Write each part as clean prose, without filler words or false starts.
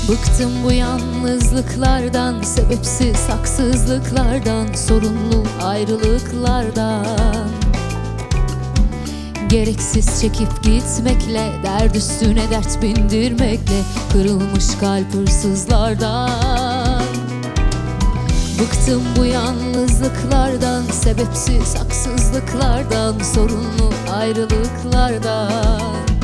Bıktım bu yalnızlıklardan, sebepsiz haksızlıklardan, sorunlu ayrılıklardan. Gereksiz çekip gitmekle, dert üstüne dert bindirmekle, kırılmış kalp hırsızlardan. Bıktım bu yalnızlıklardan, sebepsiz haksızlıklardan, sorunlu ayrılıklardan.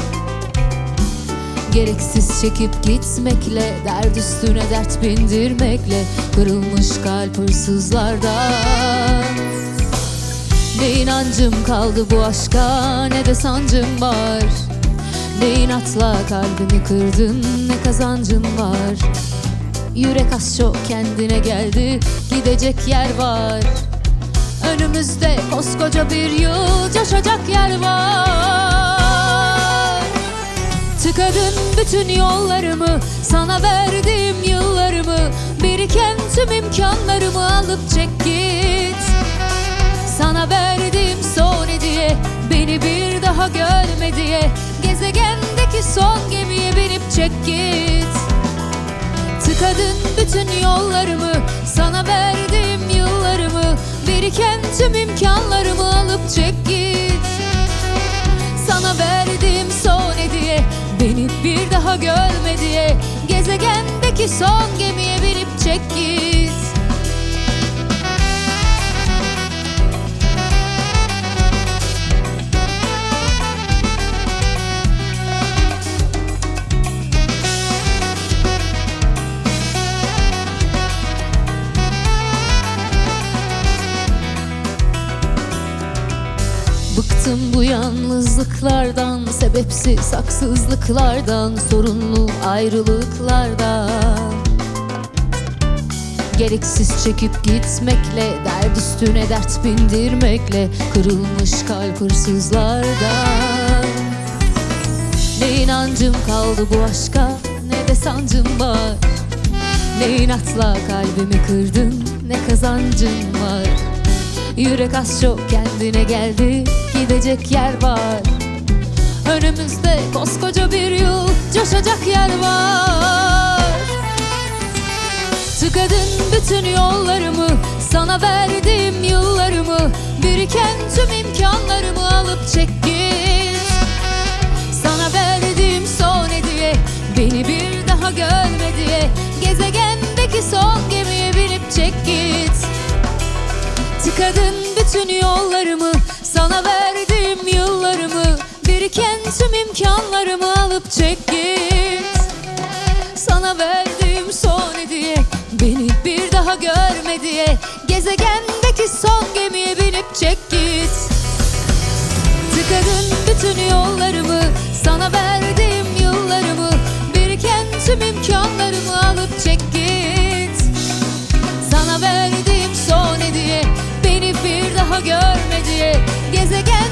Gereksiz çekip gitmekle, dert üstüne dert bindirmekle, kırılmış kalp hırsızlardan. Ne inancım kaldı bu aşka, ne de sancım var. Ne inatla kalbimi kırdın, ne kazancın var. Yürek az çok kendine geldi, gidecek yer var. Önümüzde koskoca bir yıl, coşacak yer var. Tıkadın bütün yollarımı, sana verdiğim yıllarımı, biriken tüm imkanlarımı alıp çek git. Sana verdiğim son hediye, beni bir daha görme diye, gezegendeki son gemiye binip çek git. Tıkadın bütün yollarımı, sana verdiğim yıllarımı, biriken tüm imkanlarımı alıp çek git. Sana verdiğim son hediye, beni bir daha görme diye, gezegendeki son gemiye binip çek git. Bıktım bu yalnızlıklardan, sebepsiz haksızlıklardan, sorunlu ayrılıklardan. Gereksiz çekip gitmekle, dert üstüne dert bindirmekle, kırılmış kalp hırsızlardan. Ne inancım kaldı bu aşka, ne de sancım var. Ne inatla kalbimi kırdın, ne kazancın var. Yürek az çok kendine geldi, gidecek yer var. Önümüzde koskoca bir yol, coşacak yer var. Tıkadın bütün yollarımı, sana verdiğim yıllarımı, biriken tüm imkanlarımı alıp çek git. Sana verdiğim son hediye, beni bir daha görme diye, gezegendeki son gemiye binip çek git. Tıkadın bütün yollarımı, sana verdiğim yıllarımı, biriken tüm imkanlarımı alıp çek git. Sana verdiğim son hediye, beni bir daha görme diye, gezegendeki son gemiye binip çek git. Tıkadın bütün yollarımı, sana verdiğim yıllarımı, biriken tüm imkanlarımı alıp çek git. Sana verdiğim son hediye, beni bir daha görme diye, gezegen